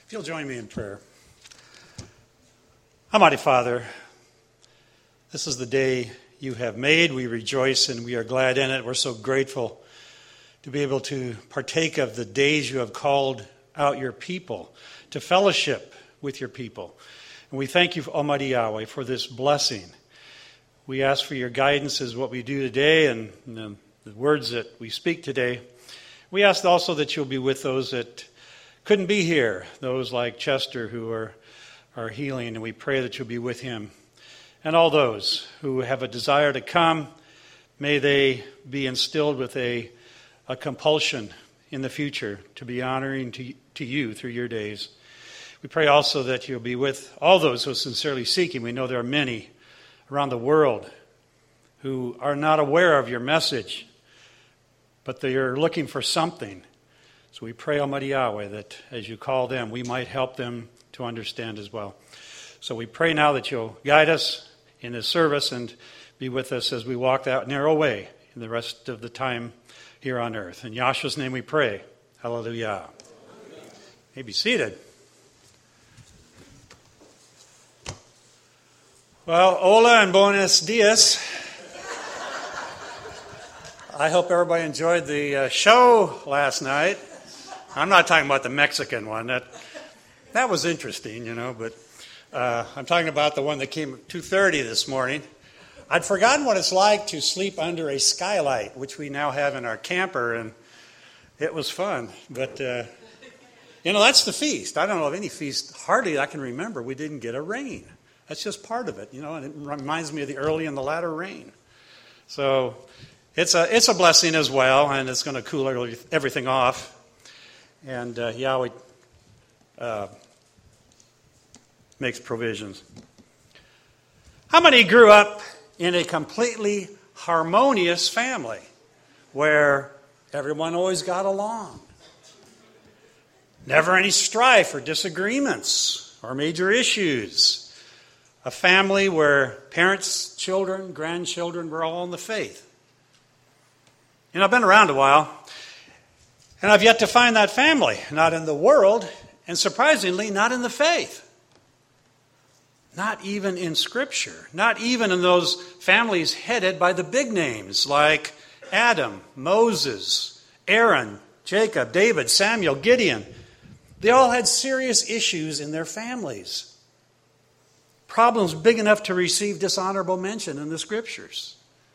If you'll join me in prayer. Almighty Father, this is the day you have made. We rejoice and we are glad in it. We're so grateful to be able to partake of the days you have called out your people, to fellowship with your people. And we thank you, Almighty Yahweh, for this blessing. We ask for your guidance as what we do today and the words that we speak today. We ask also that you'll be with those that couldn't be here, those like Chester who are healing, and we pray that you'll be with him. And all those who have a desire to come, may they be instilled with a compulsion in the future to be honoring to you through your days. We pray also that you'll be with all those who are sincerely seeking. We know there are many around the world who are not aware of your message, but they are looking for something. So we pray, Almighty Yahweh, that as you call them, we might help them to understand as well. So we pray now that you'll guide us in this service and be with us as we walk that narrow way in the rest of the time here on earth. In Yahshua's name we pray. Hallelujah. You may be seated. Well, hola and buenos dias. I hope everybody enjoyed the show last night. I'm not talking about the Mexican one. That was interesting, but I'm talking about the one that came at 2:30 this morning. I'd forgotten what it's like to sleep under a skylight, which we now have in our camper, and it was fun. But, that's the feast. I don't know of any feast, hardly I can remember, we didn't get a rain. That's just part of it, and it reminds me of the early and the latter rain. So it's a blessing as well, and it's going to cool everything off. And Yahweh makes provisions. How many grew up in a completely harmonious family where everyone always got along? Never any strife or disagreements or major issues. A family where parents, children, grandchildren were all in the faith. I've been around a while, and I've yet to find that family, not in the world, and surprisingly, not in the faith. Not even in Scripture. Not even in those families headed by the big names like Adam, Moses, Aaron, Jacob, David, Samuel, Gideon. They all had serious issues in their families. Problems big enough to receive dishonorable mention in the Scriptures.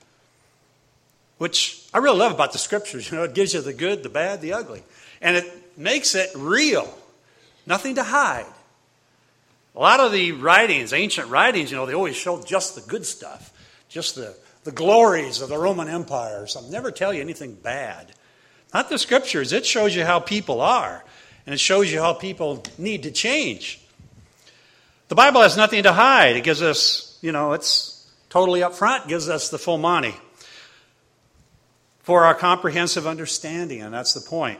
Which I really love about the Scriptures. It gives you the good, the bad, the ugly. And it makes it real. Nothing to hide. A lot of the writings, ancient writings, they always show just the good stuff. Just the glories of the Roman Empire or something. Never tell you anything bad. Not the Scriptures. It shows you how people are. And it shows you how people need to change. The Bible has nothing to hide. It gives us, it's totally up front. It gives us the full money. For our comprehensive understanding, and that's the point.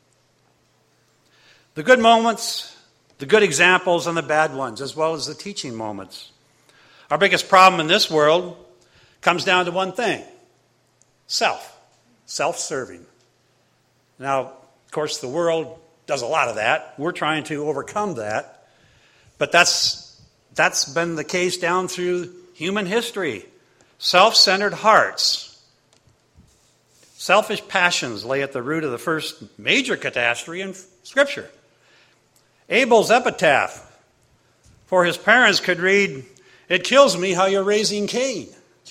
The good moments, the good examples, and the bad ones, as well as the teaching moments. Our biggest problem in this world comes down to one thing: self-serving. Now, of course, the world does a lot of that. We're trying to overcome that. But that's been the case down through human history. Self-centered hearts. Selfish passions lay at the root of the first major catastrophe in Scripture. Abel's epitaph for his parents could read, "It kills me how you're raising Cain."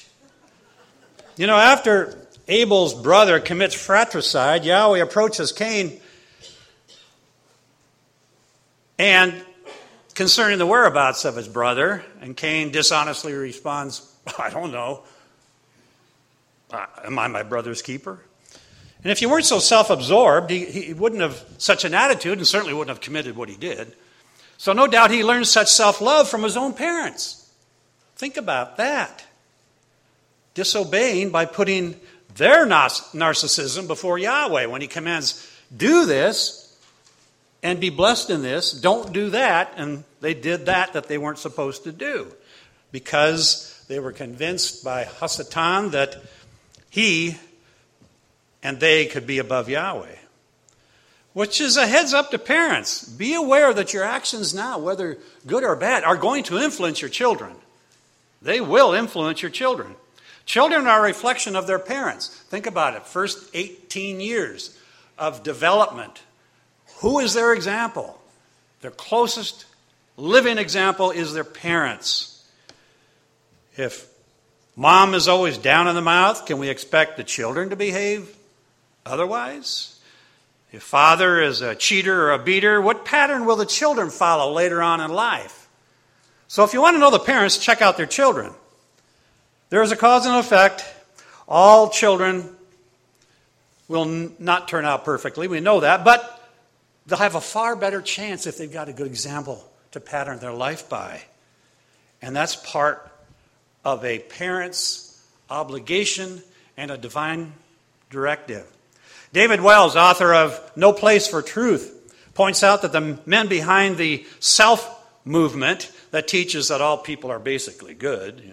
After Abel's brother commits fratricide, Yahweh approaches Cain and concerning the whereabouts of his brother, and Cain dishonestly responds, "I don't know. Am I my brother's keeper?" And if he weren't so self-absorbed, he wouldn't have such an attitude and certainly wouldn't have committed what he did. So no doubt he learned such self-love from his own parents. Think about that. Disobeying by putting their narcissism before Yahweh when he commands, do this and be blessed in this, don't do that, and they did that they weren't supposed to do because they were convinced by Hasatan that he and they could be above Yahweh. which is a heads up to parents. Be aware that your actions now, whether good or bad, are going to influence your children. They will influence your children. Children are a reflection of their parents. Think about it. First 18 years of development. Who is their example? Their closest living example is their parents. If mom is always down in the mouth, can we expect the children to behave otherwise? If father is a cheater or a beater, what pattern will the children follow later on in life? So if you want to know the parents, check out their children. There is a cause and effect. All children will not turn out perfectly. We know that. But they'll have a far better chance if they've got a good example to pattern their life by. And that's part of a parent's obligation and a divine directive. David Wells, author of No Place for Truth, points out that the men behind the self movement that teaches that all people are basically good,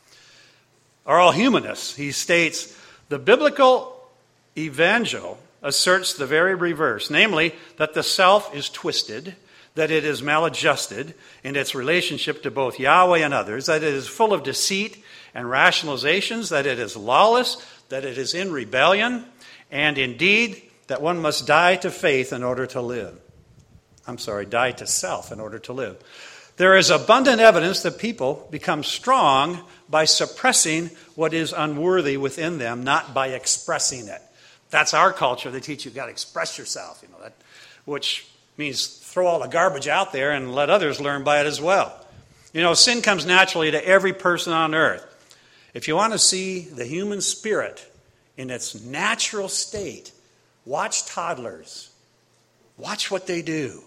are all humanists. He states, the biblical evangel asserts the very reverse, namely that the self is twisted, that it is maladjusted in its relationship to both Yahweh and others, that it is full of deceit and rationalizations, that it is lawless, that it is in rebellion, and indeed, that one must die to faith in order to live. Die to self in order to live. There is abundant evidence that people become strong by suppressing what is unworthy within them, not by expressing it. That's our culture. They teach you've got to express yourself, which means throw all the garbage out there and let others learn by it as well. Sin comes naturally to every person on earth. If you want to see the human spirit in its natural state, watch toddlers. Watch what they do.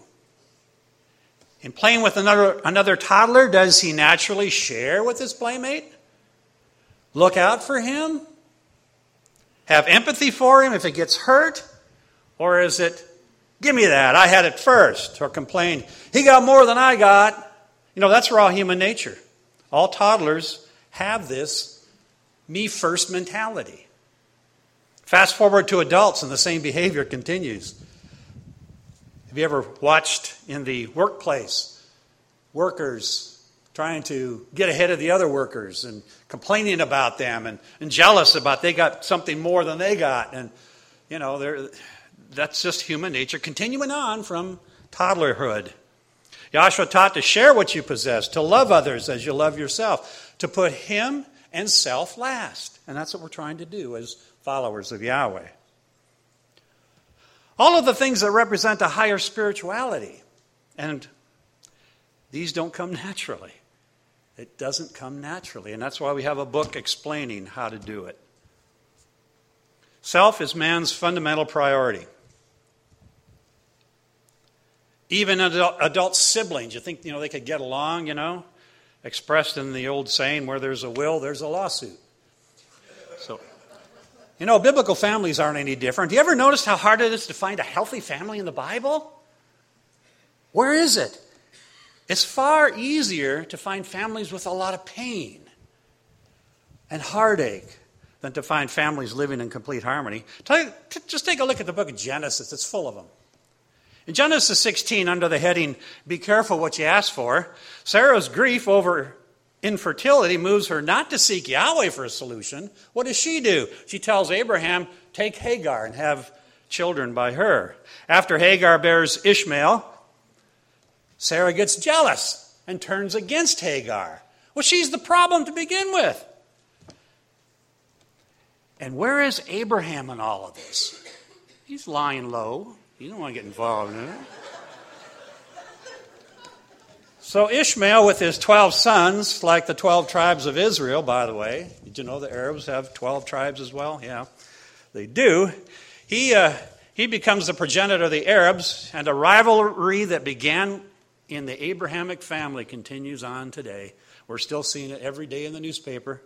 In playing with another toddler, does he naturally share with his playmate? Look out for him? Have empathy for him if he gets hurt? Or is it, give me that, I had it first? Or complain, he got more than I got. That's raw human nature. All toddlers have this me first mentality. Fast forward to adults and the same behavior continues. Have you ever watched in the workplace workers trying to get ahead of the other workers and complaining about them and jealous about they got something more than they got? And, that's just human nature continuing on from toddlerhood. Joshua taught to share what you possess, to love others as you love yourself, to put him and self last. And that's what we're trying to do as followers of Yahweh. All of the things that represent a higher spirituality. And these don't come naturally. It doesn't come naturally. And that's why we have a book explaining how to do it. Self is man's fundamental priority. Even adult siblings, you think, they could get along, Expressed in the old saying, where there's a will, there's a lawsuit. So, biblical families aren't any different. Do you ever notice how hard it is to find a healthy family in the Bible? Where is it? It's far easier to find families with a lot of pain and heartache than to find families living in complete harmony. Just take a look at the book of Genesis. It's full of them. In Genesis 16, under the heading, Be Careful What You Ask For, Sarah's grief over infertility moves her not to seek Yahweh for a solution. What does she do? She tells Abraham, take Hagar and have children by her. After Hagar bears Ishmael, Sarah gets jealous and turns against Hagar. Well, she's the problem to begin with. And where is Abraham in all of this? He's lying low. You don't want to get involved in it. So Ishmael with his 12 sons, like the 12 tribes of Israel, by the way. Did you know the Arabs have 12 tribes as well? Yeah, they do. He becomes the progenitor of the Arabs, and a rivalry that began in the Abrahamic family continues on today. We're still seeing it every day in the newspaper.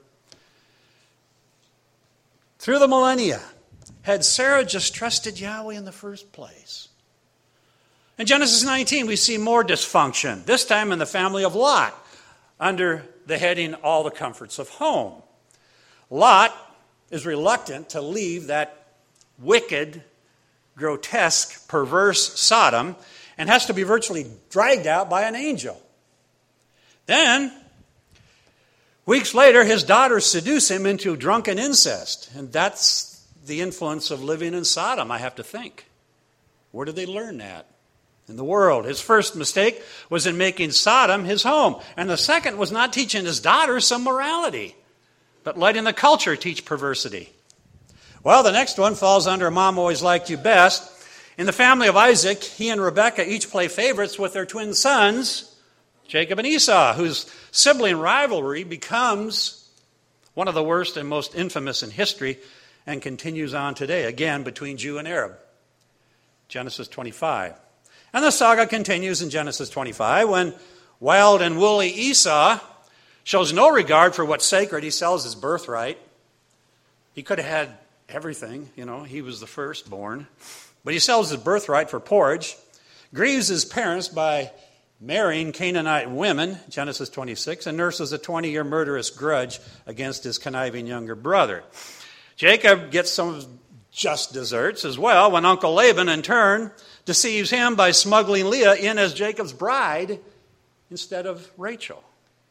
Through the millennia, had Sarah just trusted Yahweh in the first place? In Genesis 19, we see more dysfunction, this time in the family of Lot, under the heading, All the Comforts of Home. Lot is reluctant to leave that wicked grotesque, perverse Sodom and has to be virtually dragged out by an angel. Then, weeks later, his daughters seduce him into drunken incest. And that's the influence of living in Sodom, I have to think. Where did they learn that? In the world. His first mistake was in making Sodom his home. And the second was not teaching his daughters some morality, but letting the culture teach perversity. Well, the next one falls under Mom Always Liked You Best. In the family of Isaac, he and Rebekah each play favorites with their twin sons, Jacob and Esau, whose sibling rivalry becomes one of the worst and most infamous in history and continues on today, again between Jew and Arab. Genesis 25. And the saga continues in Genesis 25 when wild and woolly Esau shows no regard for what's sacred. He sells his birthright. He could have had everything, he was the firstborn. But he sells his birthright for porridge, grieves his parents by marrying Canaanite women, Genesis 26, and nurses a 20-year murderous grudge against his conniving younger brother. Jacob gets some just desserts as well when Uncle Laban, in turn, deceives him by smuggling Leah in as Jacob's bride instead of Rachel.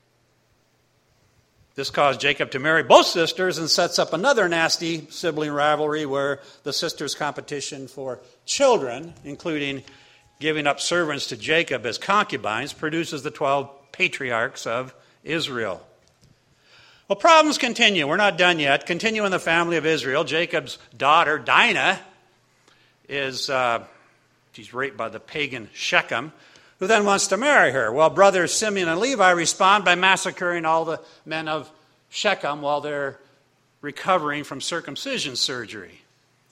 This caused Jacob to marry both sisters and sets up another nasty sibling rivalry where the sisters' competition for children, including giving up servants to Jacob as concubines, produces the 12 patriarchs of Israel. Well, problems continue. We're not done yet. Continue in the family of Israel. Jacob's daughter, Dinah, she's raped by the pagan Shechem, who then wants to marry her. Well, brothers Simeon and Levi respond by massacring all the men of Shechem while they're recovering from circumcision surgery.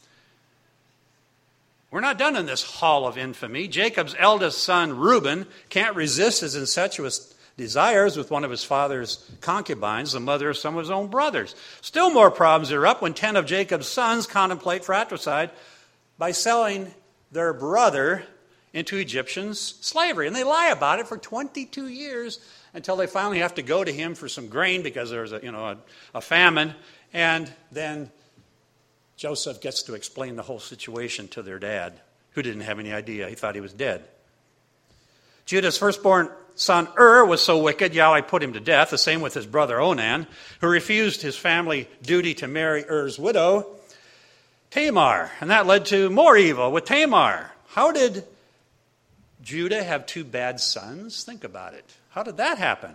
We're not done in this hall of infamy. Jacob's eldest son, Reuben, can't resist his incestuous desires with one of his father's concubines, the mother of some of his own brothers. Still more problems erupt when 10 of Jacob's sons contemplate fratricide by selling their brother into Egyptian slavery. And they lie about it for 22 years until they finally have to go to him for some grain because there's a famine. And then Joseph gets to explain the whole situation to their dad, who didn't have any idea. He thought he was dead. Judah's firstborn son was so wicked, Yahweh put him to death. The same with his brother Onan, who refused his family duty to marry widow, Tamar. And that led to more evil with Tamar. How did Judah have two bad sons? Think about it. How did that happen?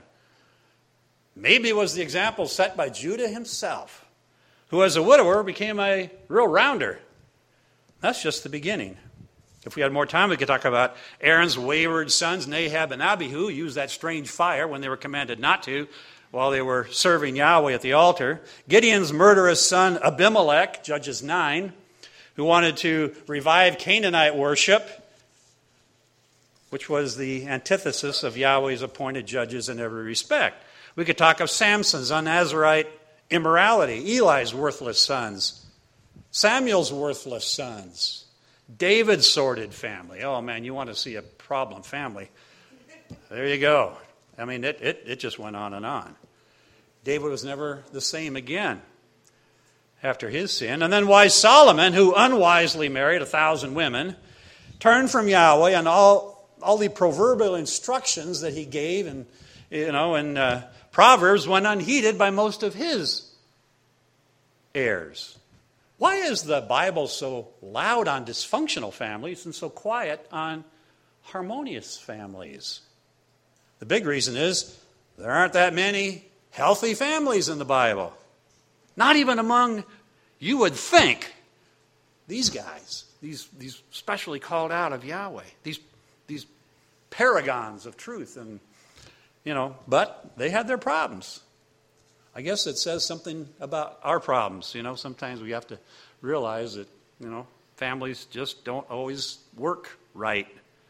Maybe it was the example set by Judah himself, who as a widower became a real rounder. That's just the beginning. If we had more time, we could talk about Aaron's wayward sons, Nadab and Abihu, used that strange fire when they were commanded not to, while they were serving Yahweh at the altar. Gideon's murderous son, Abimelech, Judges 9, who wanted to revive Canaanite worship, which was the antithesis of Yahweh's appointed judges in every respect. We could talk of Samson's un-Nazarite immorality, Eli's worthless sons, Samuel's worthless sons, David's sordid family. Oh, man, you want to see a problem family. There you go. I mean, it just went on and on. David was never the same again after his sin. And then wise Solomon, who unwisely married 1,000 women, turned from Yahweh and all the proverbial instructions that he gave in Proverbs went unheeded by most of his heirs. Why is the Bible so loud on dysfunctional families and so quiet on harmonious families? The big reason is there aren't that many healthy families in the Bible. Not even among, you would think, these guys, these specially called out of Yahweh, these paragons of truth, and but they had their problems. I guess it says something about our problems. Sometimes we have to realize that, families just don't always work right.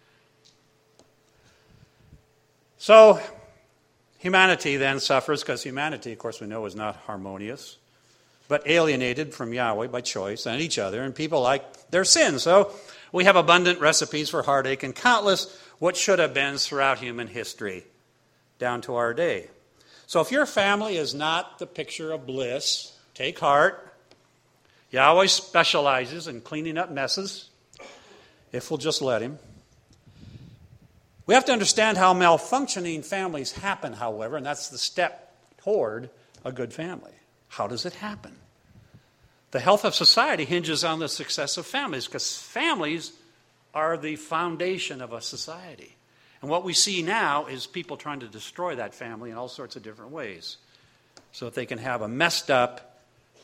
So humanity then suffers because humanity, of course, we know is not harmonious, but alienated from Yahweh by choice and each other, and people like their sin. So we have abundant recipes for heartache and countless what should have been throughout human history down to our day. So if your family is not the picture of bliss, take heart. Yahweh specializes in cleaning up messes. if we'll just let him. We have to understand how malfunctioning families happen, however, and that's the step toward a good family. How does it happen? The health of society hinges on the success of families, because families are the foundation of a society. And what we see now is people trying to destroy that family in all sorts of different ways so that they can have a messed up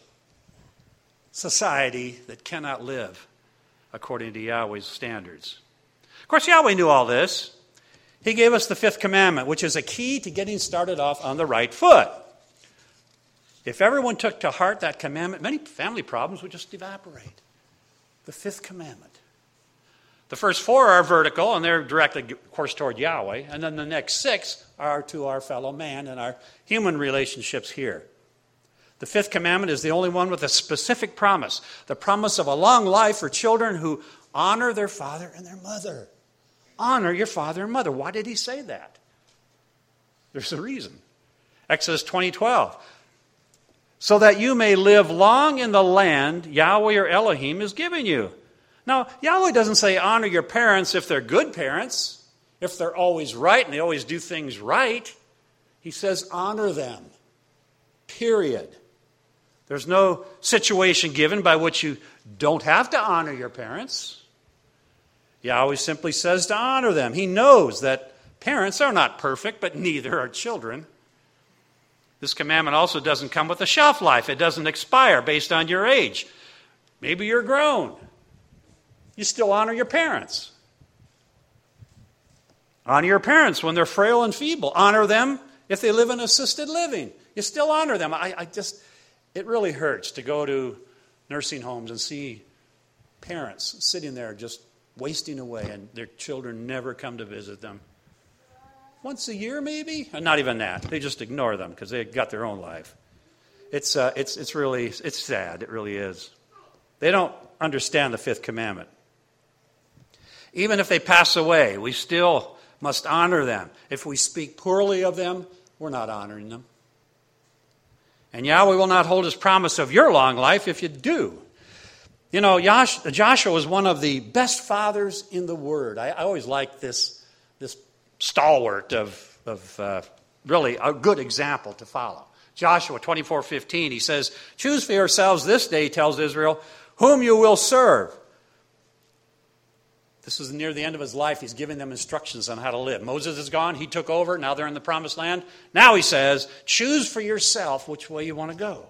society that cannot live according to Yahweh's standards. Of course, Yahweh knew all this. He gave us the fifth commandment, which is a key to getting started off on the right foot. If everyone took to heart that commandment, many family problems would just evaporate. The fifth commandment. The first four are vertical, and they're directed, of course, toward Yahweh. And then the next six are to our fellow man and our human relationships here. The fifth commandment is the only one with a specific promise. The promise of a long life for children who honor their father and their mother. Honor your father and mother. Why did he say that? There's a reason. Exodus 20:12. So that you may live long in the land Yahweh your Elohim is giving you. Now, Yahweh doesn't say honor your parents if they're good parents, if they're always right and they always do things right. He says honor them. Period. There's no situation given by which you don't have to honor your parents. Yahweh simply says to honor them. He knows that parents are not perfect, but neither are children. This commandment also doesn't come with a shelf life. It doesn't expire based on your age. Maybe you're grown. You still honor your parents. Honor your parents when they're frail and feeble. Honor them if they live in assisted living. You still honor them. It really hurts to go to nursing homes and see parents sitting there just wasting away and their children never come to visit them. Once a year, maybe? Not even that. They just ignore them because they've got their own life. It's sad. It really is. They don't understand the fifth commandment. Even if they pass away, we still must honor them. If we speak poorly of them, we're not honoring them. And Yahweh will not hold his promise of your long life if you do. You know, Joshua was one of the best fathers in the Word. I always liked this stalwart of really a good example to follow. Joshua 24:15, he says, choose for yourselves this day, he tells Israel, whom you will serve. This is near the end of his life. He's giving them instructions on how to live. Moses is gone. He took over. Now they're in the promised land. Now he says, choose for yourself which way you want to go.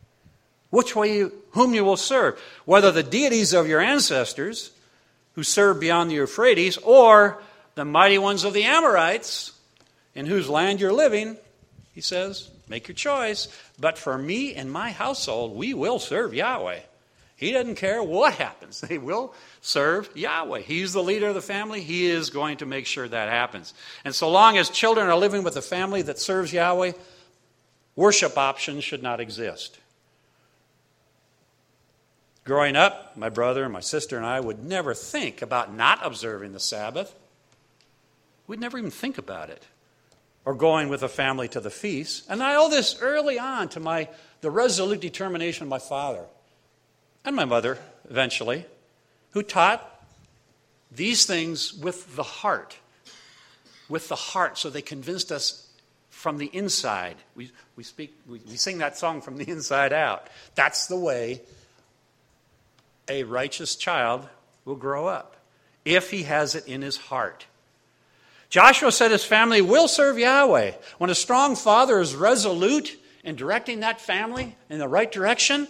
Whom you will serve. Whether the deities of your ancestors who served beyond the Euphrates or the mighty ones of the Amorites in whose land you're living, he says, make your choice. But for me and my household, we will serve Yahweh. He doesn't care what happens. They will serve Yahweh. He's the leader of the family. He is going to make sure that happens. And so long as children are living with a family that serves Yahweh, worship options should not exist. Growing up, my brother and my sister and I would never think about not observing the Sabbath. We'd never even think about it. Or going with a family to the feast. And I owe this early on to the resolute determination of my father and my mother, eventually, who taught these things with the heart. With the heart, so they convinced us from the inside. We sing that song from the inside out. That's the way a righteous child will grow up, if he has it in his heart. Joshua said his family will serve Yahweh. When a strong father is resolute in directing that family in the right direction,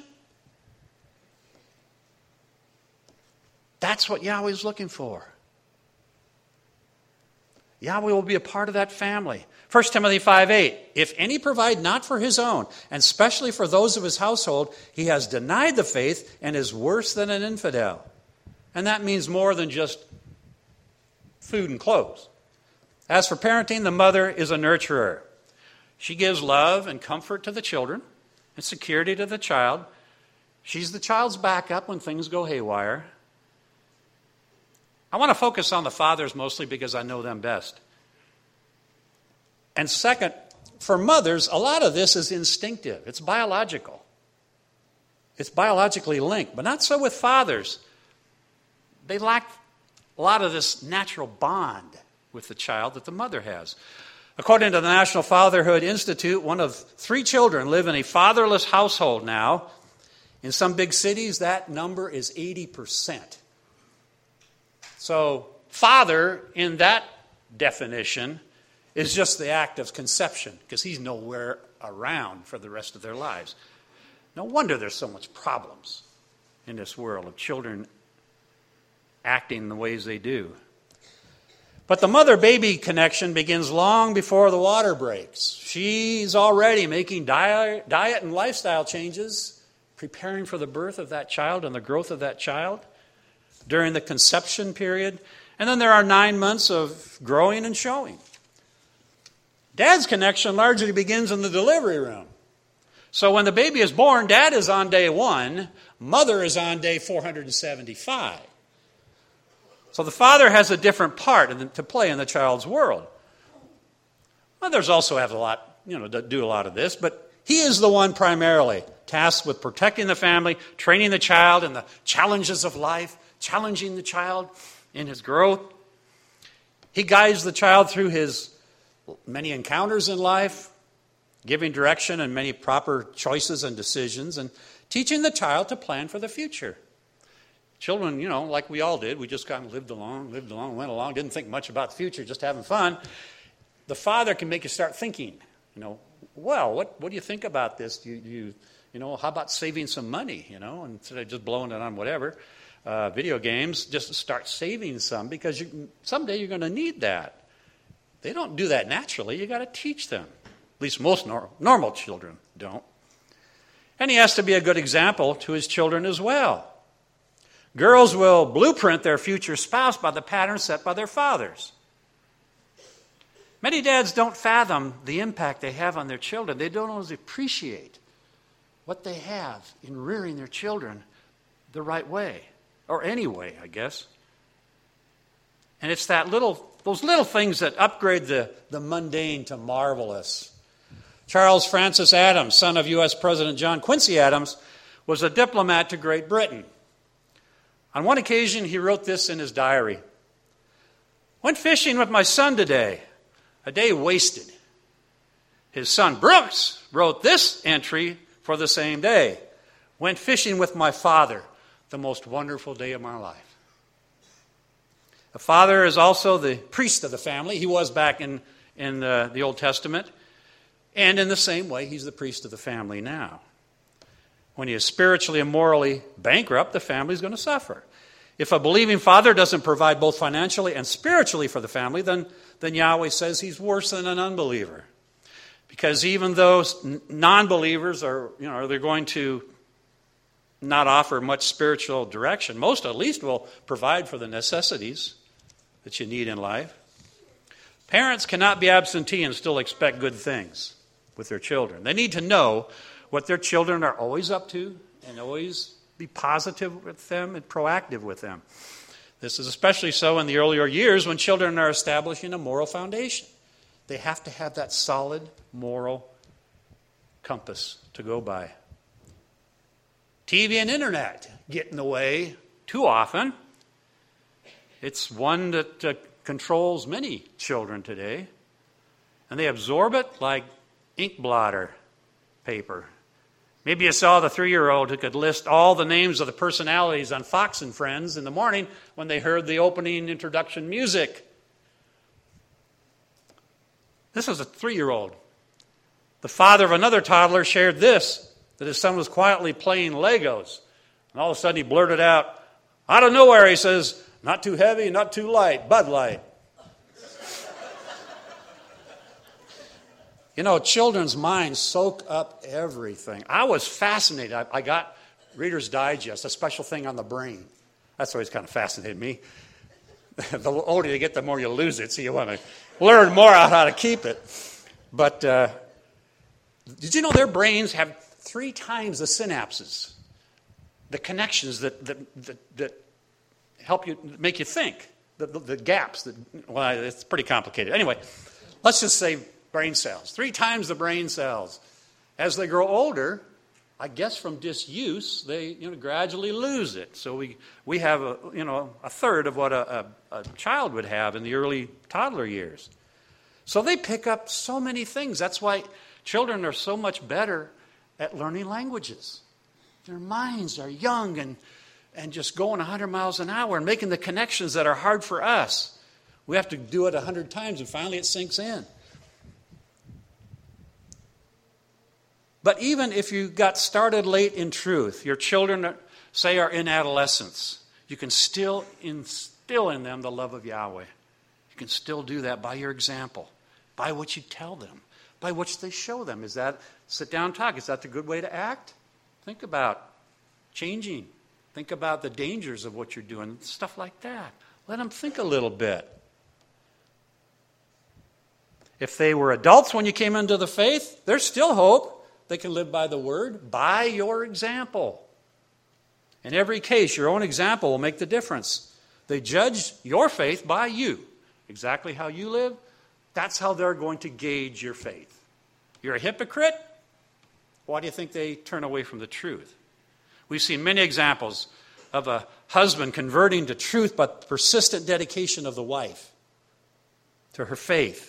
that's what Yahweh is looking for. Yahweh will be a part of that family. 1 Timothy 5:8, if any provide not for his own, and especially for those of his household, he has denied the faith and is worse than an infidel. And that means more than just food and clothes. As for parenting, the mother is a nurturer. She gives love and comfort to the children and security to the child. She's the child's backup when things go haywire. I want to focus on the fathers mostly because I know them best. And second, for mothers, a lot of this is instinctive. It's biological. It's biologically linked, but not so with fathers. They lack a lot of this natural bond with the child that the mother has. According to the National Fatherhood Institute, 1 of 3 children live in a fatherless household now. In some big cities, that number is 80%. So, father, in that definition, is just the act of conception, because he's nowhere around for the rest of their lives. No wonder there's so much problems in this world of children acting the ways they do. But the mother-baby connection begins long before the water breaks. She's already making diet and lifestyle changes, preparing for the birth of that child and the growth of that child during the conception period. And then there are 9 months of growing and showing. Dad's connection largely begins in the delivery room. So when the baby is born, Dad is on day 1, Mother is on day 475. So the father has a different part to play in the child's world. Mothers also have do a lot of this, but he is the one primarily tasked with protecting the family, training the child in the challenges of life, challenging the child in his growth. He guides the child through his many encounters in life, giving direction and many proper choices and decisions, and teaching the child to plan for the future. Children, like we all did, we just kind of lived along, went along, didn't think much about the future, just having fun. The father can make you start thinking, well, what do you think about this? How about saving some money, instead of just blowing it on whatever, video games, just start saving some, because someday you're going to need that. They don't do that naturally. You got to teach them. At least most normal children don't. And he has to be a good example to his children as well. Girls will blueprint their future spouse by the pattern set by their fathers. Many dads don't fathom the impact they have on their children. They don't always appreciate what they have in rearing their children the right way, or any way, I guess. And it's those little things that upgrade the mundane to marvelous. Charles Francis Adams, son of U.S. President John Quincy Adams, was a diplomat to Great Britain. On one occasion, he wrote this in his diary. Went fishing with my son today. A day wasted. His son Brooks wrote this entry for the same day. Went fishing with my father. The most wonderful day of my life. The father is also the priest of the family. He was back in the Old Testament. And in the same way, he's the priest of the family now. When he is spiritually and morally bankrupt, the family is going to suffer. If a believing father doesn't provide both financially and spiritually for the family, then Yahweh says he's worse than an unbeliever. Because even those non-believers they're going to not offer much spiritual direction. Most at least will provide for the necessities that you need in life. Parents cannot be absentee and still expect good things with their children. They need to know what their children are always up to and always be positive with them and proactive with them. This is especially so in the earlier years when children are establishing a moral foundation. They have to have that solid moral compass to go by. TV and internet get in the way too often. It's one that controls many children today, and they absorb it like ink blotter paper. Maybe you saw the 3-year-old who could list all the names of the personalities on Fox and Friends in the morning when they heard the opening introduction music. This was a 3-year-old. The father of another toddler shared this, that his son was quietly playing Legos. And all of a sudden he blurted out of nowhere, he says, "Not too heavy, not too light, Bud Light." Children's minds soak up everything. I was fascinated. I got Reader's Digest, a special thing on the brain. That's always kind of fascinated me. The older you get, the more you lose it, so you want to learn more on how to keep it. But did you know their brains have 3 times the synapses, the connections that help you, make you think, the gaps. It's pretty complicated. Anyway, let's just say brain cells. 3 times the brain cells. As they grow older, I guess from disuse, they gradually lose it. So we have a third of what a child would have in the early toddler years. So they pick up so many things. That's why children are so much better at learning languages. Their minds are young and just going 100 miles an hour and making the connections that are hard for us. We have to do it 100 times and finally it sinks in. But even if you got started late in truth, your children, say, are in adolescence, you can still instill in them the love of Yahweh. You can still do that by your example, by what you tell them, by what they show them. Is that sit down talk? Is that the good way to act? Think about changing. Think about the dangers of what you're doing, stuff like that. Let them think a little bit. If they were adults when you came into the faith, there's still hope. They can live by the word, by your example. In every case, your own example will make the difference. They judge your faith by you. Exactly how you live, that's how they're going to gauge your faith. You're a hypocrite? Why do you think they turn away from the truth? We've seen many examples of a husband converting to truth by persistent dedication of the wife to her faith.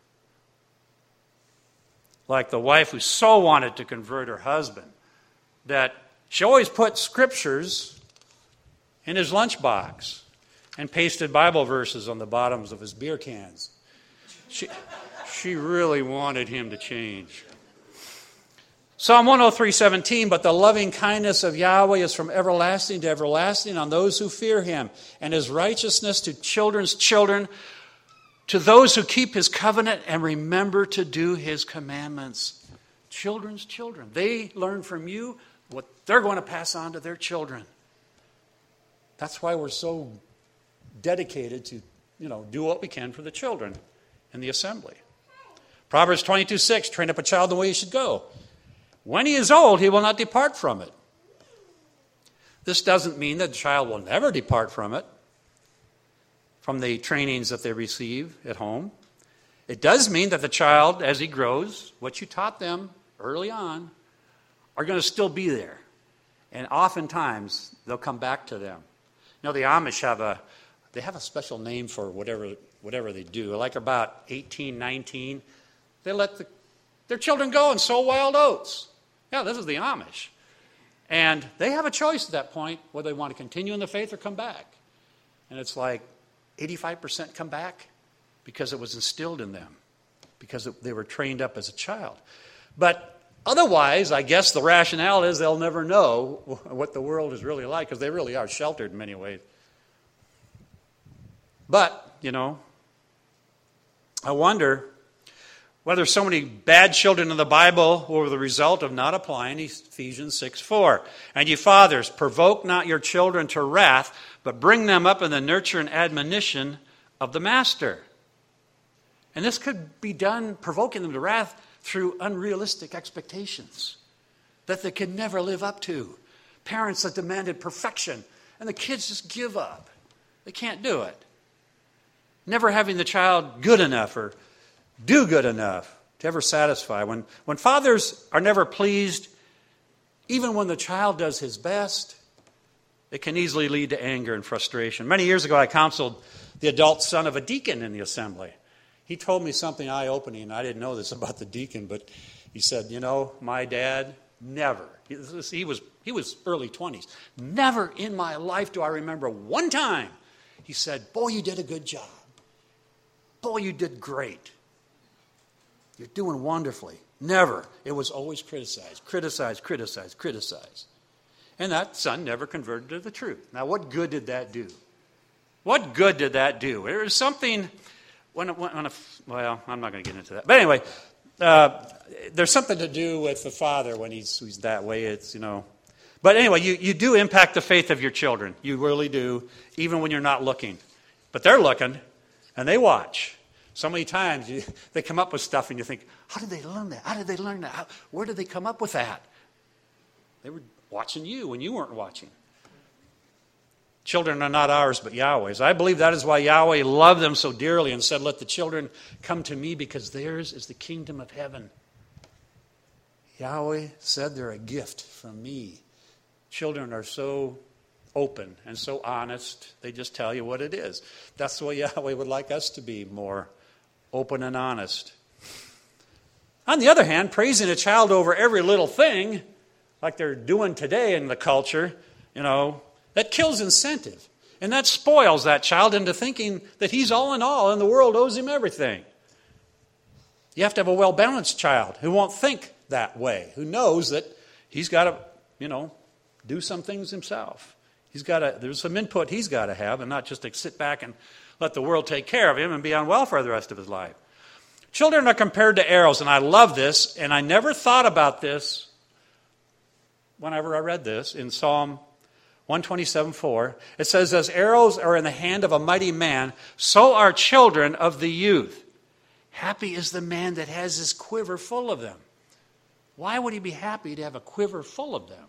Like the wife who so wanted to convert her husband that she always put scriptures in his lunchbox and pasted Bible verses on the bottoms of his beer cans. She really wanted him to change. Psalm 103:17, but the loving kindness of Yahweh is from everlasting to everlasting on those who fear him, and his righteousness to children's children, to those who keep his covenant and remember to do his commandments. Children's children. They learn from you what they're going to pass on to their children. That's why we're so dedicated to, do what we can for the children in the assembly. Proverbs 22:6, train up a child the way he should go. When he is old, he will not depart from it. This doesn't mean that the child will never depart from it, from the trainings that they receive at home. It does mean that the child, as he grows, what you taught them early on, are going to still be there. And oftentimes, they'll come back to them. The Amish have a special name for whatever they do. Like about 18, 19, they let their children go and sow wild oats. Yeah, this is the Amish. And they have a choice at that point whether they want to continue in the faith or come back. And it's like 85% come back because it was instilled in them, because they were trained up as a child. But otherwise, I guess the rationale is they'll never know what the world is really like, because they really are sheltered in many ways. But, I wonder whether so many bad children in the Bible were the result of not applying Ephesians 6:4. And you fathers, provoke not your children to wrath, but bring them up in the nurture and admonition of the master. And this could be done, provoking them to wrath, through unrealistic expectations that they could never live up to. Parents that demanded perfection, and the kids just give up. They can't do it. Never having the child good enough or do good enough to ever satisfy. When fathers are never pleased, even when the child does his best, it can easily lead to anger and frustration. Many years ago, I counseled the adult son of a deacon in the assembly. He told me something eye-opening, and I didn't know this about the deacon, but he said, my dad never, he was early 20s, never in my life do I remember one time he said, boy, you did a good job. Boy, you did great. You're doing wonderfully. Never. It was always criticized. And that son never converted to the truth. Now, what good did that do? What good did that do? There was something, I'm not going to get into that. But anyway, there's something to do with the father when he's that way. But anyway, you do impact the faith of your children. You really do, even when you're not looking. But they're looking, and they watch. So many times they come up with stuff and you think, how did they learn that? How did they learn that? Where did they come up with that? They were watching you when you weren't watching. Children are not ours but Yahweh's. I believe that is why Yahweh loved them so dearly and said, let the children come to me because theirs is the kingdom of heaven. Yahweh said they're a gift from me. Children are so open and so honest. They just tell you what it is. That's the way Yahweh would like us to be, more open and honest. On the other hand, praising a child over every little thing, like they're doing today in the culture, that kills incentive. And that spoils that child into thinking that he's all in all and the world owes him everything. You have to have a well-balanced child who won't think that way, who knows that he's got to, do some things himself. There's some input he's got to have, and not just to sit back and let the world take care of him and be on welfare the rest of his life. Children are compared to arrows, and I love this, and I never thought about this whenever I read this in Psalm 127:4. It says, as arrows are in the hand of a mighty man, so are children of the youth. Happy is the man that has his quiver full of them. Why would he be happy to have a quiver full of them?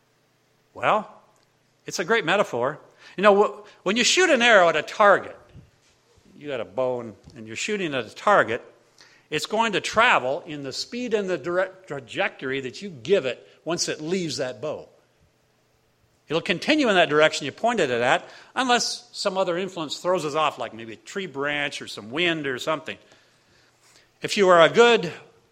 Well, it's a great metaphor. When you shoot an arrow at a target, you got a bow and you're shooting at a target, it's going to travel in the speed and the direct trajectory that you give it once it leaves that bow. It'll continue in that direction you pointed it at, unless some other influence throws us off, like maybe a tree branch or some wind or something. If you are a good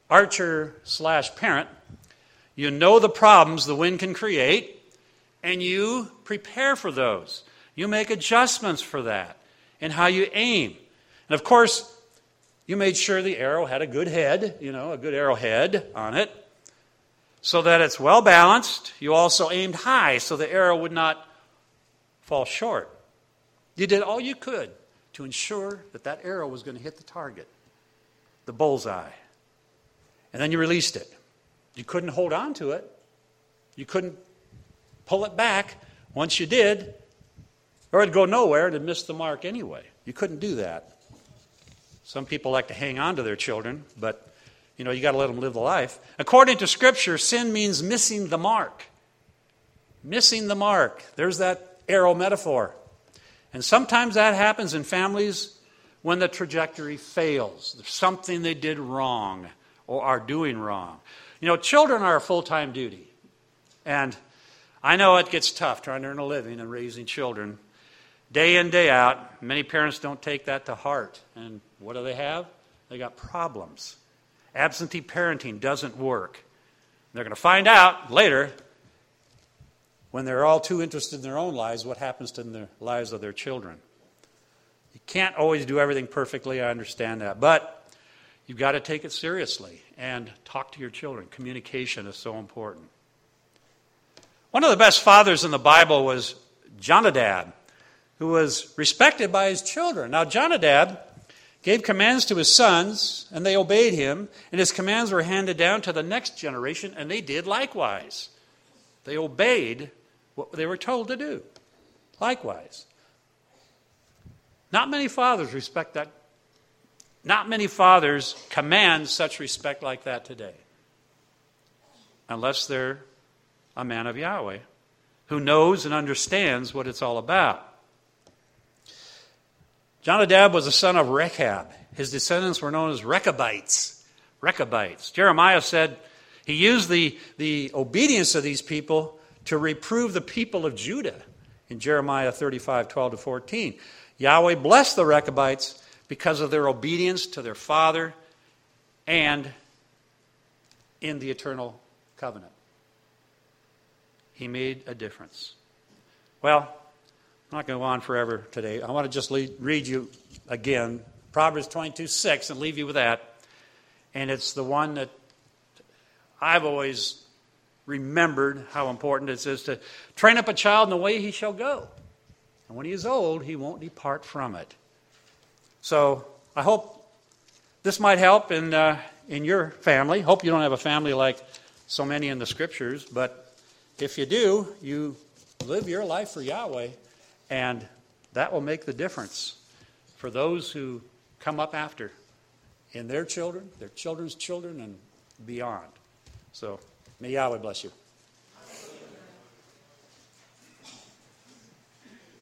archer/parent, you know the problems the wind can create, and you prepare for those. You make adjustments for that and how you aim. And of course, you made sure the arrow had a good head, a good arrowhead on it, so that it's well balanced. You also aimed high so the arrow would not fall short. You did all you could to ensure that that arrow was going to hit the target, the bullseye. And then you released it. You couldn't hold on to it. You couldn't pull it back. Once you did, or it'd go nowhere, it'd miss the mark anyway. You couldn't do that. Some people like to hang on to their children, but you got to let them live the life. According to Scripture, sin means missing the mark. Missing the mark. There's that arrow metaphor. And sometimes that happens in families when the trajectory fails. There's something they did wrong or are doing wrong. Children are a full-time duty. And I know it gets tough trying to earn a living and raising children. Day in, day out, many parents don't take that to heart. And what do they have? They got problems. Absentee parenting doesn't work. They're going to find out later, when they're all too interested in their own lives, what happens to the lives of their children. You can't always do everything perfectly, I understand that. But you've got to take it seriously and talk to your children. Communication is so important. One of the best fathers in the Bible was Jonadab, who was respected by his children. Now, Jonadab gave commands to his sons, and they obeyed him, and his commands were handed down to the next generation, and they did likewise. They obeyed what they were told to do. Likewise. Not many fathers respect that. Not many fathers command such respect like that today. Unless they're a man of Yahweh who knows and understands what it's all about. Jonadab was the son of Rechab. His descendants were known as Rechabites. Rechabites. Jeremiah said he used the obedience of these people to reprove the people of Judah in Jeremiah 35:12-14. Yahweh blessed the Rechabites because of their obedience to their father and in the eternal covenant. He made a difference. Well, I'm not going to go on forever today. I want to just read you again Proverbs 22:6 and leave you with that. And it's the one that I've always remembered how important it is to train up a child in the way he shall go. And when he is old, he won't depart from it. So I hope this might help in your family. Hope you don't have a family like so many in the Scriptures, but if you do, you live your life for Yahweh, and that will make the difference for those who come up after in their children, their children's children, and beyond. So may Yahweh bless you.